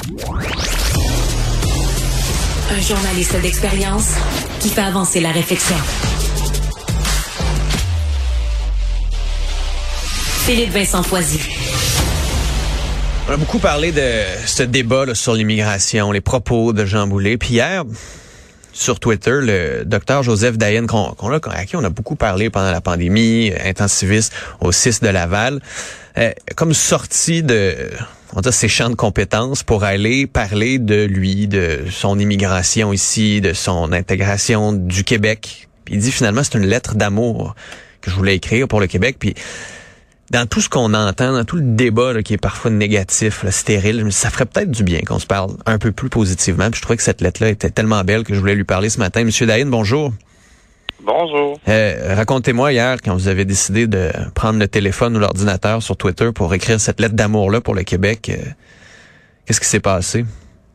Un journaliste d'expérience qui fait avancer la réflexion. Philippe Vincent Foisy. On a beaucoup parlé de ce débat là, sur l'immigration, les propos de Jean Boulet. Puis hier, sur Twitter, le docteur Joseph Dayen, à qui on a beaucoup parlé pendant la pandémie, intensiviste au CIS de Laval, comme sorti de ses champs de compétences pour aller parler de lui, de son immigration ici, de son intégration du Québec. Puis il dit finalement, c'est une lettre d'amour que je voulais écrire pour le Québec. Puis dans tout ce qu'on entend, dans tout le débat là, qui est parfois négatif, là, stérile, ça ferait peut-être du bien qu'on se parle un peu plus positivement. Puis je trouvais que cette lettre-là était tellement belle que je voulais lui parler ce matin. Monsieur Dayen, bonjour. Bonjour. Racontez-moi hier, quand vous avez décidé de prendre le téléphone ou l'ordinateur sur Twitter pour écrire cette lettre d'amour-là pour le Québec, qu'est-ce qui s'est passé?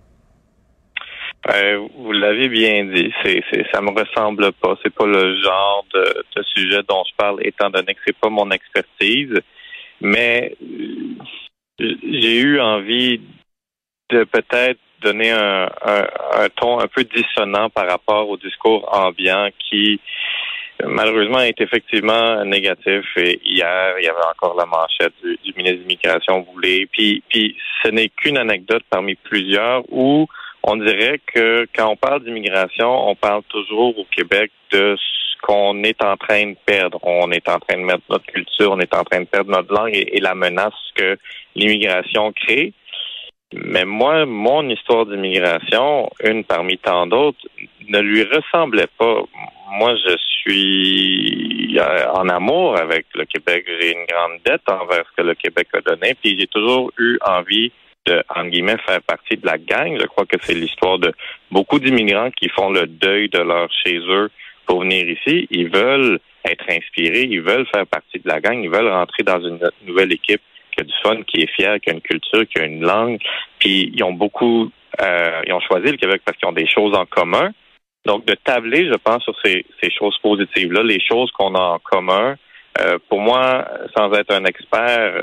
Vous l'avez bien dit, ça me ressemble pas. C'est pas le genre de sujet dont je parle, étant donné que c'est pas mon expertise. Mais j'ai eu envie de peut-être donner un ton un peu dissonant par rapport au discours ambiant qui, malheureusement, est effectivement négatif. Et hier, il y avait encore la manchette du ministre de l'Immigration Boulet. Puis ce n'est qu'une anecdote parmi plusieurs où on dirait que quand on parle d'immigration, on parle toujours au Québec de ce qu'on est en train de perdre. On est en train de mettre notre culture, on est en train de perdre notre langue et la menace que l'immigration crée. Mais moi, mon histoire d'immigration, une parmi tant d'autres, ne lui ressemblait pas. Moi, je suis en amour avec le Québec. J'ai une grande dette envers ce que le Québec a donné, puis j'ai toujours eu envie de, entre guillemets, faire partie de la gang. Je crois que c'est l'histoire de beaucoup d'immigrants qui font le deuil de leur chez eux pour venir ici. Ils veulent être inspirés, ils veulent faire partie de la gang, ils veulent rentrer dans une nouvelle équipe qui a du fun, qui est fière, qui a une culture, qui a une langue. Puis ils ont ils ont choisi le Québec parce qu'ils ont des choses en commun. Donc de tabler, je pense, sur ces choses positives-là, les choses qu'on a en commun. Pour moi, sans être un expert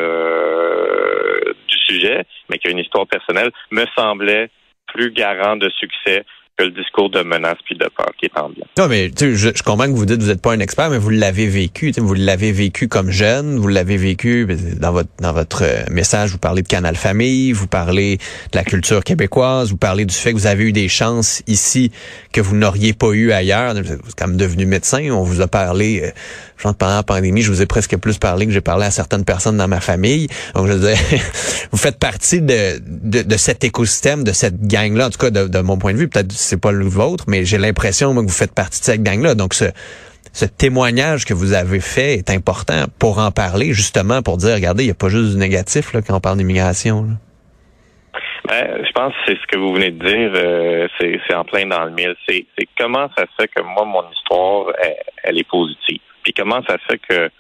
du sujet, mais qui a une histoire personnelle, me semblait plus garant de succès que le discours de menace puis de peur qui est ambiant. Non, mais tu sais, je comprends que vous dites que vous n'êtes pas un expert, mais vous l'avez vécu. Vous l'avez vécu comme jeune, vous l'avez vécu dans votre message. Vous parlez de Canal Famille, vous parlez de la culture québécoise, vous parlez du fait que vous avez eu des chances ici que vous n'auriez pas eu ailleurs. Vous êtes quand même devenu médecin. On vous a parlé, pendant la pandémie, je vous ai presque plus parlé que j'ai parlé à certaines personnes dans ma famille. Donc, je veux dire, vous faites partie de cet écosystème, de cette gang-là. En tout cas, de mon point de vue, peut-être c'est pas le vôtre, mais j'ai l'impression moi, que vous faites partie de cette gang-là. Donc, ce témoignage que vous avez fait est important pour en parler, justement, pour dire, regardez, il n'y a pas juste du négatif là, quand on parle d'immigration. Je pense que c'est ce que vous venez de dire, c'est en plein dans le mille. C'est comment ça se fait que moi, mon histoire, elle est positive. Puis comment ça se fait que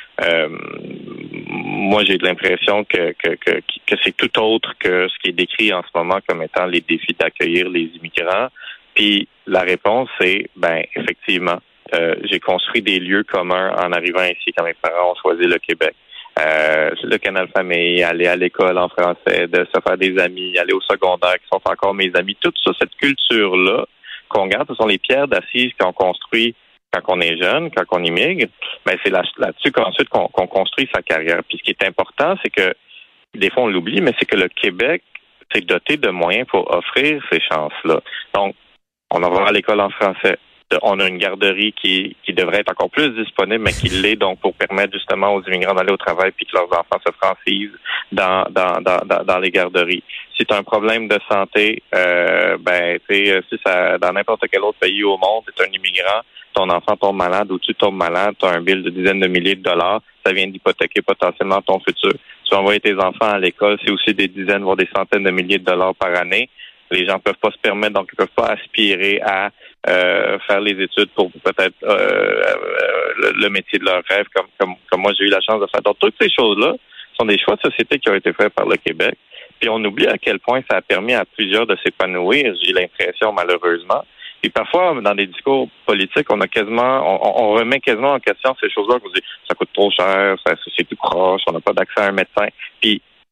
moi, j'ai de l'impression que c'est tout autre que ce qui est décrit en ce moment comme étant les défis d'accueillir les immigrants. Puis la réponse, c'est, effectivement, j'ai construit des lieux communs en arrivant ici quand mes parents ont choisi le Québec. Le Canal Famille, aller à l'école en français, de se faire des amis, aller au secondaire qui sont encore mes amis. Tout ça, cette culture-là qu'on garde, ce sont les pierres d'assises qu'on construit quand on est jeune, quand on immigre, c'est là-dessus qu'ensuite qu'on construit sa carrière. Puis ce qui est important, c'est que, des fois on l'oublie, mais c'est que le Québec s'est doté de moyens pour offrir ces chances-là. Donc, on va à l'école en français. On a une garderie qui devrait être encore plus disponible, mais qui l'est donc pour permettre justement aux immigrants d'aller au travail puis que leurs enfants se francisent dans les garderies. Si tu as un problème de santé, si ça dans n'importe quel autre pays au monde, tu es un immigrant, ton enfant tombe malade ou tu tombes malade, tu as un bill de dizaines de milliers de dollars, ça vient d'hypothéquer potentiellement ton futur. Tu vas envoyer tes enfants à l'école, c'est aussi des dizaines, voire des centaines de milliers de dollars par année. Les gens peuvent pas se permettre, donc ils peuvent pas aspirer à faire les études pour peut-être le métier de leur rêve, comme moi j'ai eu la chance de faire. Donc toutes ces choses-là sont des choix de société qui ont été faits par le Québec. Puis on oublie à quel point ça a permis à plusieurs de s'épanouir, j'ai l'impression malheureusement. Et parfois, dans des discours politiques, on remet quasiment en question ces choses-là. On dit, ça coûte trop cher, c'est tout croche, on n'a pas d'accès à un médecin. Puis,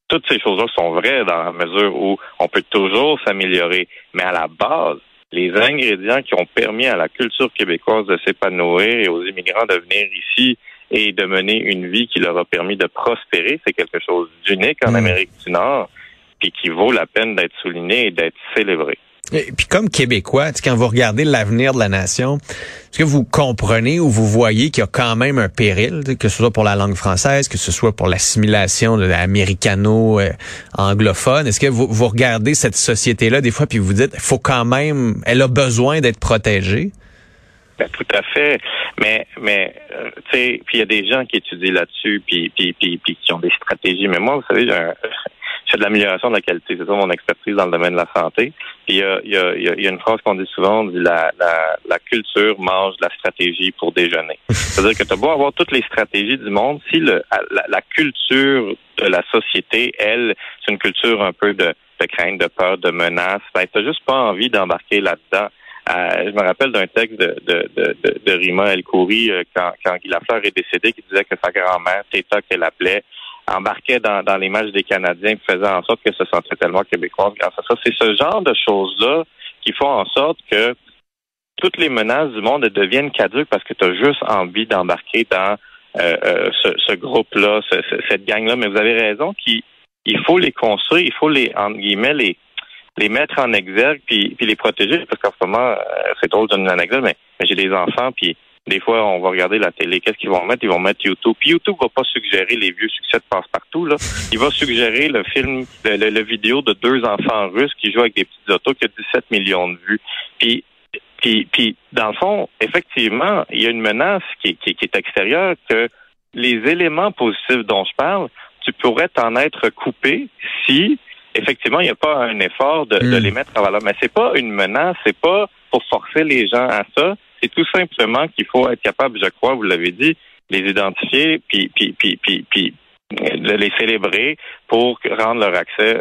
toutes ces choses-là sont vraies dans la mesure où on peut toujours s'améliorer. Mais à la base, les ingrédients qui ont permis à la culture québécoise de s'épanouir et aux immigrants de venir ici et de mener une vie qui leur a permis de prospérer, c'est quelque chose d'unique en Amérique du Nord, puis qui vaut la peine d'être souligné et d'être célébré. Et puis comme Québécois, quand vous regardez l'avenir de la nation, est-ce que vous comprenez ou vous voyez qu'il y a quand même un péril, que ce soit pour la langue française, que ce soit pour l'assimilation de l'américano-anglophone? Est-ce que vous regardez cette société-là des fois puis vous dites, faut quand même, elle a besoin d'être protégée? Ben, tout à fait. Mais tu sais, puis il y a des gens qui étudient là-dessus puis qui ont des stratégies. Mais moi, vous savez, je fais de l'amélioration de la qualité. C'est ça mon expertise dans le domaine de la santé. Puis il y a une phrase qu'on dit souvent, on dit la culture mange la stratégie pour déjeuner. C'est-à-dire que tu as beau avoir toutes les stratégies du monde, si la culture de la société, elle, c'est une culture un peu de crainte, de peur, de menace, ben t'as juste pas envie d'embarquer là-dedans. Je me rappelle d'un texte de Rima El Khoury quand Guy Lafleur est décédé, qui disait que sa grand-mère, Teta qu'elle appelait, embarquait dans les matchs des Canadiens et faisait en sorte que se sentait tellement québécoise grâce à ça. C'est ce genre de choses-là qui font en sorte que toutes les menaces du monde deviennent caduques parce que tu as juste envie d'embarquer dans ce groupe-là, cette gang-là. Mais vous avez raison qu'il faut les construire, il faut entre guillemets, les mettre en exergue puis les protéger. Parce qu'en ce moment, c'est drôle de donner un exemple, mais j'ai des enfants puis des fois, on va regarder la télé. Qu'est-ce qu'ils vont mettre? Ils vont mettre YouTube. Puis YouTube va pas suggérer les vieux succès de Passe-Partout, là. Il va suggérer le film, le vidéo de 2 enfants russes qui jouent avec des petites autos qui a 17 millions de vues. Puis, dans le fond, effectivement, il y a une menace qui est extérieure que les éléments positifs dont je parle, tu pourrais t'en être coupé si, effectivement, il n'y a pas un effort de les mettre en valeur. Mais c'est pas une menace, c'est pas pour forcer les gens à ça. C'est tout simplement qu'il faut être capable, je crois, vous l'avez dit, les identifier puis de les célébrer pour rendre leur accès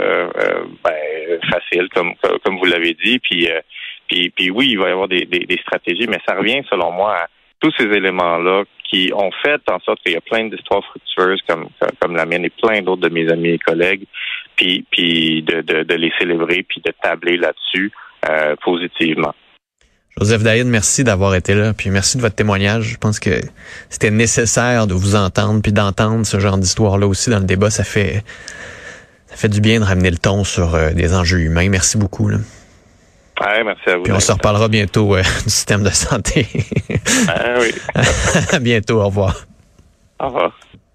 facile, comme vous l'avez dit. Puis oui, il va y avoir des stratégies, mais ça revient, selon moi, à tous ces éléments-là qui ont fait en sorte qu'il y a plein d'histoires fructueuses comme la mienne et plein d'autres de mes amis et collègues, puis de les célébrer puis de tabler là-dessus positivement. Joseph Dayen, merci d'avoir été là, puis merci de votre témoignage. Je pense que c'était nécessaire de vous entendre, puis d'entendre ce genre d'histoire-là aussi dans le débat. Ça fait du bien de ramener le ton sur des enjeux humains. Merci beaucoup. Là. Ouais, merci à vous. Puis on se reparlera bientôt du système de santé. Oui. À bientôt, au revoir. Au revoir.